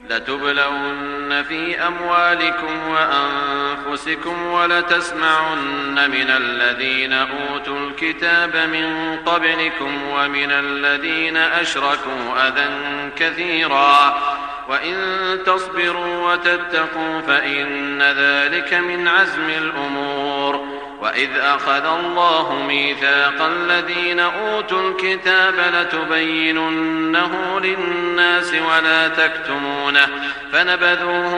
لتبلون في أموالكم وأنفسكم ولتسمعن من الذين أوتوا الكتاب من قبلكم ومن الذين أشركوا أذى كثيرا وإن تصبروا وتتقوا فإن ذلك من عزم الأمور. وإذ أخذ الله ميثاق الذين أوتوا الكتاب لتبيننه للناس ولا تكتمونه فنبذوه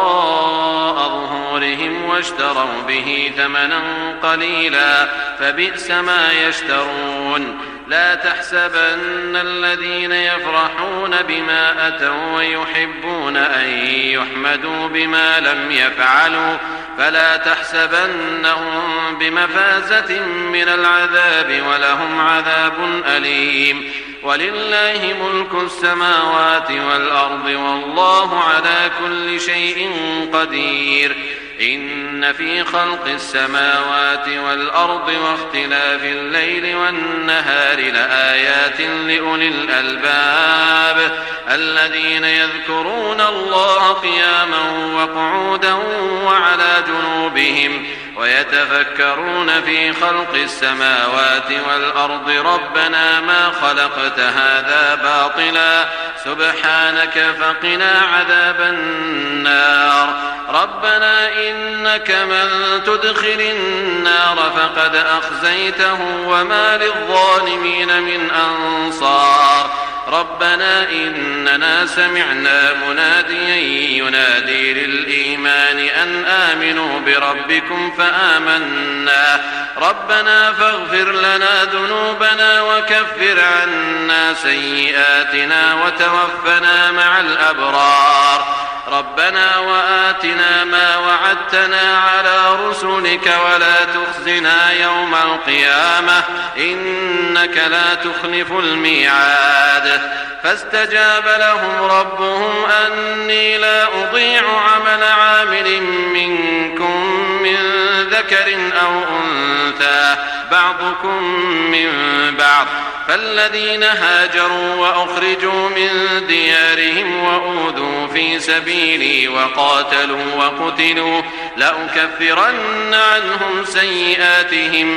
وراء ظهورهم واشتروا به ثمنا قليلا فبئس ما يشترون. لا تحسبن الذين يفرحون بما أتوا ويحبون أن يحمدوا بما لم يفعلوا فلا تحسبنهم بمفازة من العذاب ولهم عذاب أليم. ولله ملك السماوات والأرض والله على كل شيء قدير. إن في خلق السماوات والأرض واختلاف الليل والنهار لآيات لأولي الألباب الذين يذكرون الله قياما وقعودا وعلى جنوبهم ويتفكرون في خلق السماوات والأرض ربنا ما خلقت هذا باطلا سبحانك فقنا عذاب النار. ربنا إنك من تدخل النار فقد أخزيته وما للظالمين من أنصار. ربنا إننا سمعنا مناديا ينادي للإيمان أن آمنوا بربكم فآمنا ربنا فاغفر لنا ذنوبنا وكفر عنا سيئاتنا وتوفنا مع الأبرار. ربنا وآتنا ما وعدتنا على رسلك ولا تخزنا يوم القيامة إنك لا تخلف الميعاد. فاستجاب لهم ربهم أني لا أضيع عمل عامل منكم من ذكر أو أنثى بعضكم من بعض فالذين هاجروا وأخرجوا من ديارهم وأوذوا في سبيلي وقاتلوا وقتلوا لأكفرن عنهم سيئاتهم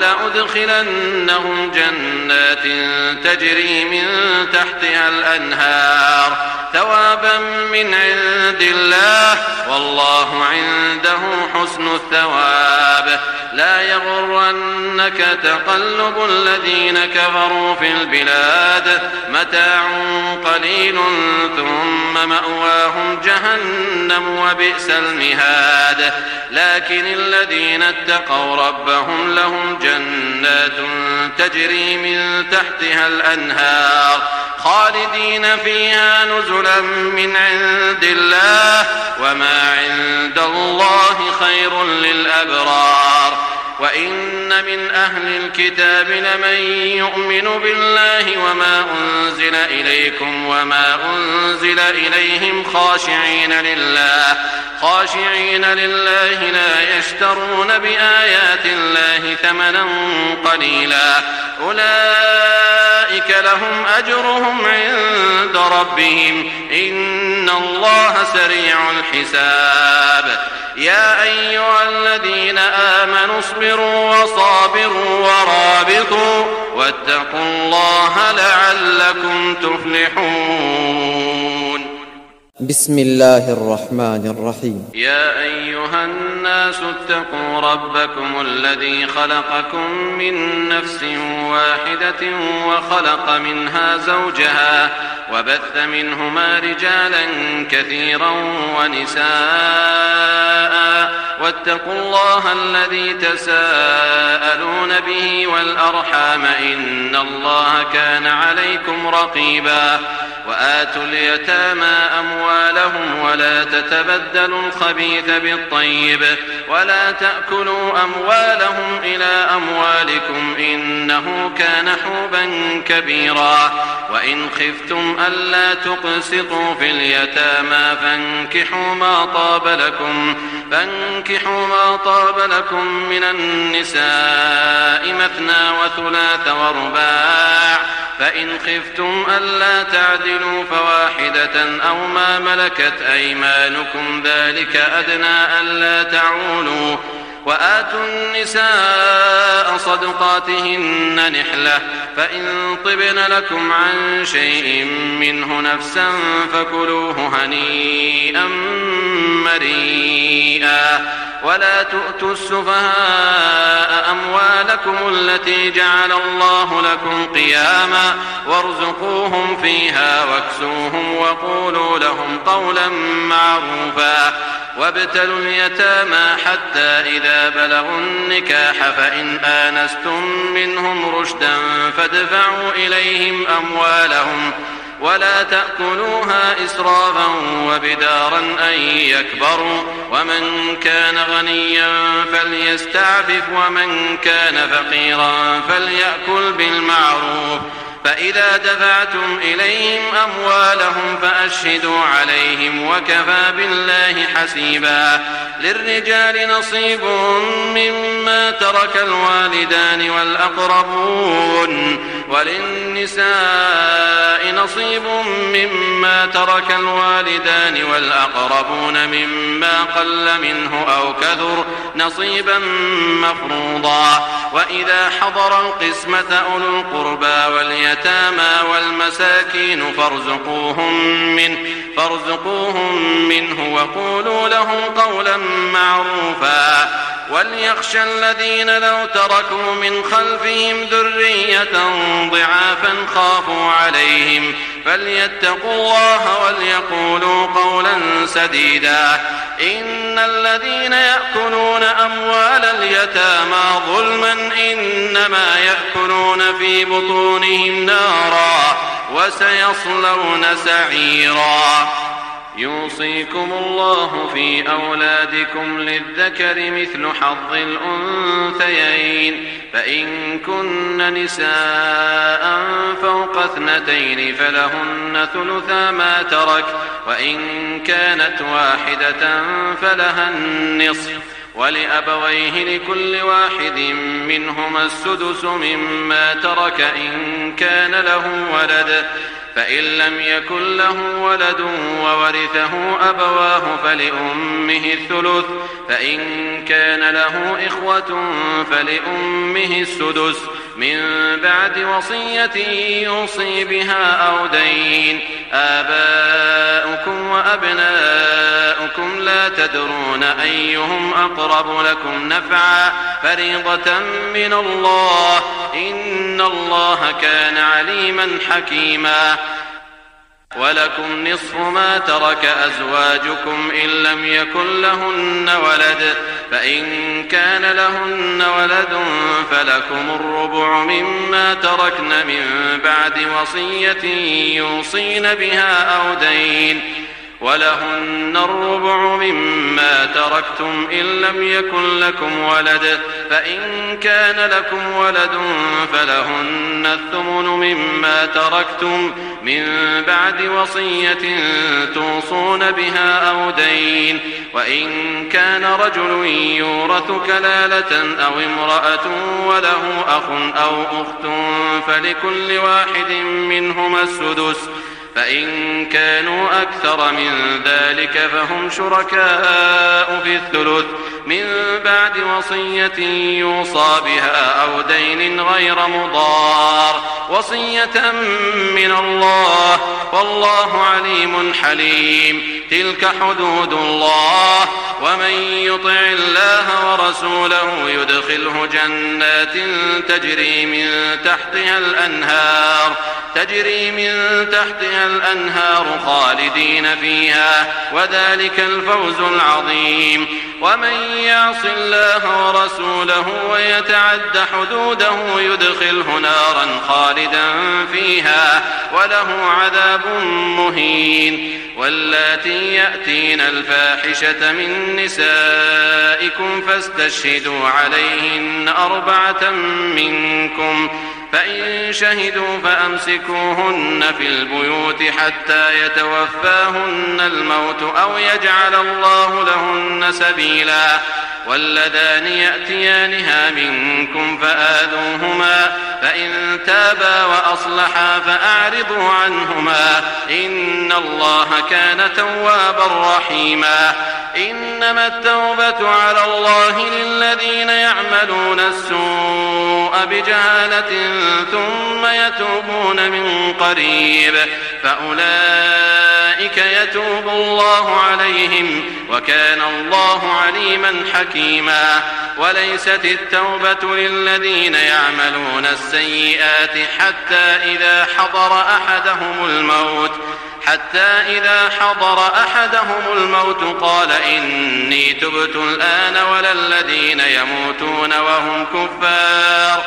ولأدخلنهم جنات تجري من تحتها الأنهار ثوابا من عند الله والله عنده حسن الثواب. لا يغرنك تقلب الذين كفروا في البلاد متاع قليل ثم مأواهم جهنم وبئس المهاد. لكن الذين اتقوا ربهم لهم جنات تجري من تحتها الأنهار خالدين فيها نزلا من عند الله وما عند الله خير للأبرار. وإن من أهل الكتاب لمن يؤمن بالله وما أنزل إليكم وما أنزل إليهم خاشعين لله لا يشترون بآيات الله ثمنا قليلا أولئك لهم أجرهم عند ربهم إن الله سريع الحساب. يا أيها الذين آمنوا اصبروا وصابروا ورابطوا واتقوا الله لعلكم تفلحون. بسم الله الرحمن الرحيم. يا أيها الناس اتقوا ربكم الذي خلقكم من نفس واحدة وخلق منها زوجها وبث منهما رجالا كثيرا ونساء واتقوا الله الذي تساءلون به والأرحام إن الله كان عليكم رقيبا. وآتوا اليتامى أموالهم ولا تتبدلوا الخبيث بالطيب ولا تأكلوا أموالهم إلى أموالكم إنه كان حوبا كبيرا. وإن خفتم ألا تقسطوا في اليتامى فانكحوا ما طاب لكم من النساء مثنى وثلاث ورباع فإن خفتم ألا تعدلوا تعدلوا فواحدة أو ما ملكت أيمانكم ذلك أدنى ألا تعولوا وآتوا النساء صدقاتهن نحلة فإن طبن لكم عن شيء منه نفسا فكلوه هنيئا مريئا ولا تؤتوا السفهاء أموالكم التي جعل الله لكم قياما وارزقوهم فيها واكسوهم وقولوا لهم قولا معروفا وابتلوا اليتامى حتى إذا بلغوا النكاح فإن آنستم منهم رشدا فادفعوا إليهم أموالهم ولا تأكلوها إسرافا وبدارا أن يكبروا ومن كان غنيا فليستعفف ومن كان فقيرا فليأكل بالمعروف فإذا دفعتم إليهم أموالهم فأشهدوا عليهم وكفى بالله حسيبا للرجال نصيب مما ترك الوالدان والأقربون وللنساء نصيب مما ترك الوالدان والأقربون مما قل منه أو كثر نصيبا مفروضا وإذا حضر القسمة أولو القربى واليتامى والمساكين فارزقوهم منه وقولوا لهم قولا معروفا وليخشى الذين لو تركوا من خلفهم ذرية ضعافا خافوا عليهم فليتقوا الله وليقولوا قولا سديدا إن الذين يأكلون أموال اليتامى ظلما إنما يأكلون في بطونهم نارا وسيصلون سعيرا يوصيكم الله في أولادكم للذكر مثل حظ الأنثيين فإن كن نساء فوق 2 فلهن ثلثا ما ترك وإن كانت واحدة فلها النصف ولأبويه لكل واحد منهما السدس مما ترك إن كان له ولد فإن لم يكن له ولد وورثه أبواه فلأمه الثلث فإن كان له إخوة فلأمه السدس من بعد وصية يوصي بها أو دين آباؤكم وأبناؤكم لا تدرون أيهم أقرب لكم نفعا فريضة من الله إن الله كان عليما حكيما ولكم نصف ما ترك أزواجكم إن لم يكن لهن ولد فإن كان لهن ولد فلكم الربع مما تركن من بعد وصية يوصين بها أو دين ولهن الربع مما تركتم إن لم يكن لكم ولد فإن كان لكم ولد فلهن الثمن مما تركتم من بعد وصية توصون بها أو دين وإن كان رجل يورث كلالة أو امرأة وله أخ أو أخت فلكل واحد منهما السدس فإن كانوا أكثر من ذلك فهم شركاء في الثلث من بعد وصية يوصى بها أو دين غير مضار وصية من الله والله عليم حليم تلك حدود الله ومن يطع الله ورسوله يدخله جنات تجري من تحتها الأنهار خالدين فيها وذلك الفوز العظيم ومن يعص الله ورسوله ويتعد حدوده يدخله نارا خالدا فيها وله عذاب مهين واللاتي يأتين الفاحشة من نسائكم فاستشهدوا عليهن 4 منكم فإن شهدوا فأمسكوهن في البيوت حتى يتوفاهن الموت أو يجعل الله لهن سبيلا واللذان يأتيانها منكم فآذوهما فإن تابا وأصلحا فأعرضوا عنهما إن الله كان توابا رحيما. إنما التوبة على الله للذين يعملون السوء بجهالة ثم يتوبون من قريب فأولئك يتوب الله عليهم وكان الله عليما حكيما. وليست التوبة للذين يعملون السيئات حتى إذا حضر أحدهم الموت قال إني تبت الآن ولا الذين يموتون وهم كفار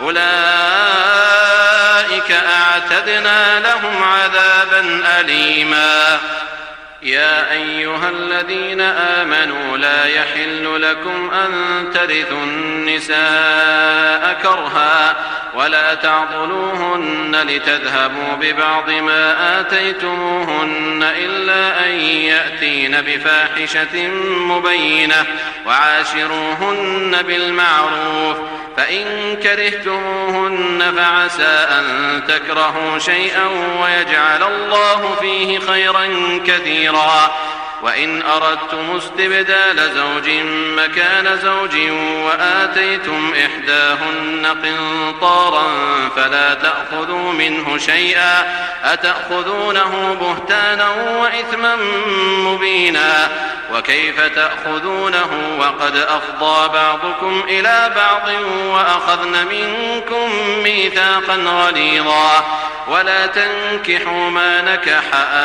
أولئك أعتدنا لهم عذابا أليما. يا أيها الذين آمنوا لا يحل لكم أن ترثوا النساء كرها ولا تعضلوهن لتذهبوا ببعض ما آتيتموهن إلا أن يأتين بفاحشة مبينة وعاشروهن بالمعروف فإن كرهتموهن فعسى أن تكرهوا شيئا ويجعل الله فيه خيرا كثيرا. وإن أردتم استبدال زوج مكان زوج وآتيتم إحداهن قنطارا فلا تأخذوا منه شيئا أتأخذونه بهتانا وإثما مبينا. وكيف تأخذونه وقد أفضى بعضكم إلى بعض وأخذن منكم ميثاقا غليظا. ولا تنكحوا ما نكح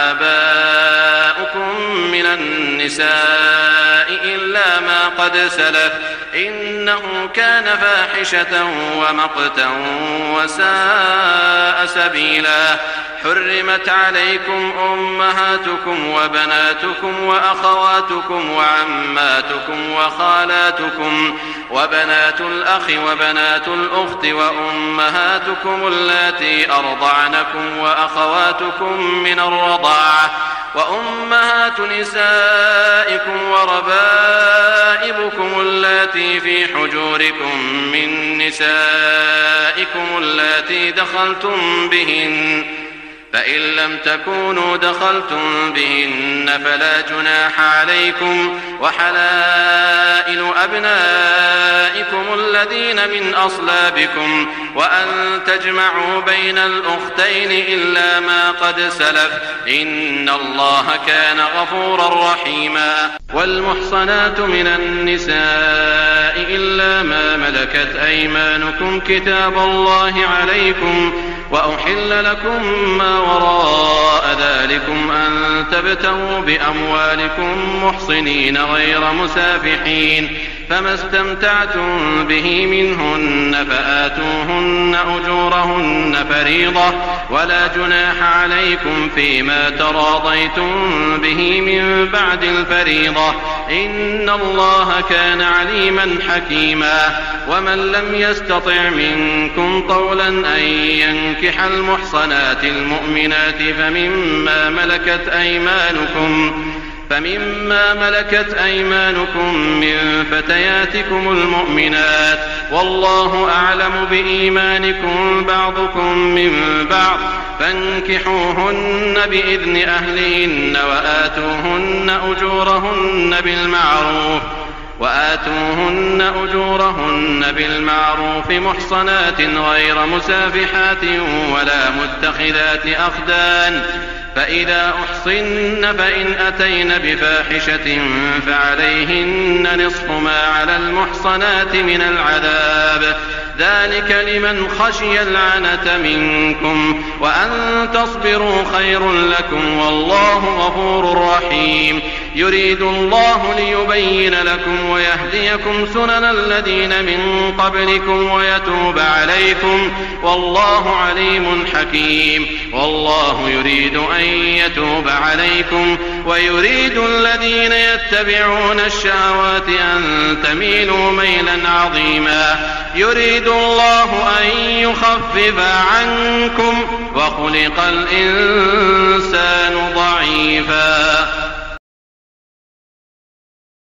آباؤكم من النساء إلا ما قد سلف إنه كان فاحشة ومقتا وساء سبيلا. حرمت عليكم أمهاتكم وبناتكم وأخواتكم وعماتكم وخالاتكم وبنات الأخ وبنات الأخت وأمهاتكم اللاتي أرضعنكم وأخواتكم من الرضاعة وأمهات نسائكم وربائبكم اللاتي في حجوركم من نسائكم اللاتي دخلتم بهن فإن لم تكونوا دخلتم بهن فلا جناح عليكم. وحلائل أبنائكم الذين من أصلابكم وأن تجمعوا بين الأختين إلا ما قد سلف إن الله كان غفورا رحيما. والمحصنات من النساء إلا ما ملكت أيمانكم كتاب الله عليكم وأحل لكم ما وراء ذلكم أن تبتغوا بأموالكم محصنين غير مسافحين فما استمتعتم به منهن فآتوهن أجورهن فريضة ولا جناح عليكم فيما تراضيتم به من بعد الفريضة إن الله كان عليما حكيما. ومن لم يستطع منكم طولا أن ينكح المحصنات المؤمنات فمما ملكت أيمانكم من فتياتكم المؤمنات والله أعلم بإيمانكم بعضكم من بعض فانكحوهن بإذن أهلهن وآتوهن أجورهن بالمعروف محصنات غير مسافحات ولا متخذات أخدان. فإذا أحصن فإن أتين بفاحشة فعليهن نصف ما على المحصنات من العذاب ذلك لمن خشي العنة منكم وأن تصبروا خير لكم والله غفور رحيم. يريد الله ليبين لكم ويهديكم سنن الذين من قبلكم ويتوب عليكم والله عليم حكيم. والله يريد أن يتوب عليكم ويريد الذين يتبعون الشهوات أن تميلوا ميلا عظيما. يريد الله أن يخفف عنكم وخلق الإنسان ضعيفا.